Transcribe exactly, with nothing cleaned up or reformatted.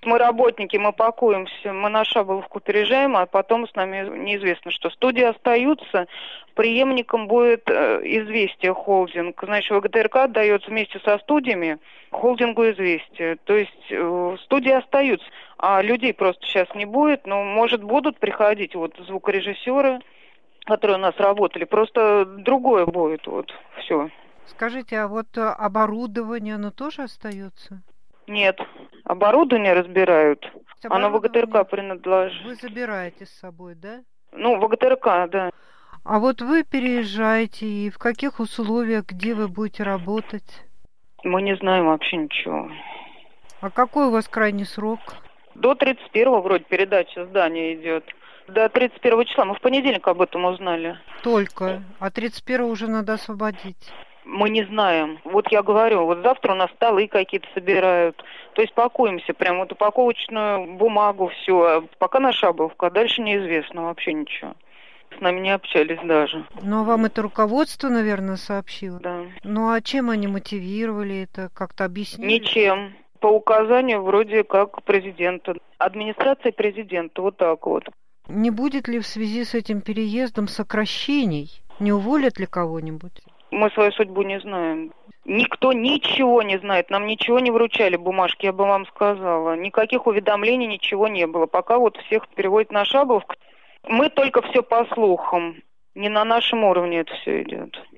Мы работники, мы пакуемся, мы на Шаболовку переезжаем, а потом с нами неизвестно что. Студии остаются, преемником будет э, «Известия» холдинг. Значит, ВГТРК отдается вместе со студиями холдингу «Известия». То есть э, студии остаются, а людей просто сейчас не будет, но, может, будут приходить вот звукорежиссеры, которые у нас работали, просто другое будет, вот, все. Скажите, а вот оборудование, оно тоже остается? Нет, оборудование разбирают, оно ВГТРК принадлежит. Вы забираете с собой, да? Ну, ВГТРК, да. А вот вы переезжаете, и в каких условиях, где вы будете работать? Мы не знаем вообще ничего. А какой у вас крайний срок? До тридцать первого вроде передача здания идет. До тридцать первого числа. Мы в понедельник об этом узнали. Только. А тридцать первого уже надо освободить. Мы не знаем. Вот я говорю, вот завтра у нас столы какие-то собирают. То есть пакуемся, прям вот упаковочную бумагу, все. Пока на Шаболовку, а дальше неизвестно вообще ничего. С нами не общались даже. Ну, а вам это руководство, наверное, сообщило? Да. Ну, а чем они мотивировали это? Как-то объяснили? Ничем. По указанию вроде как президента. Администрация президента, вот так вот. Не будет ли в связи с этим переездом сокращений? Не уволят ли кого-нибудь? Мы свою судьбу не знаем. Никто ничего не знает. Нам ничего не вручали, бумажки, я бы вам сказала. Никаких уведомлений, ничего не было. Пока вот всех переводят на Шаболовку. Мы только все по слухам. Не на нашем уровне это все идет.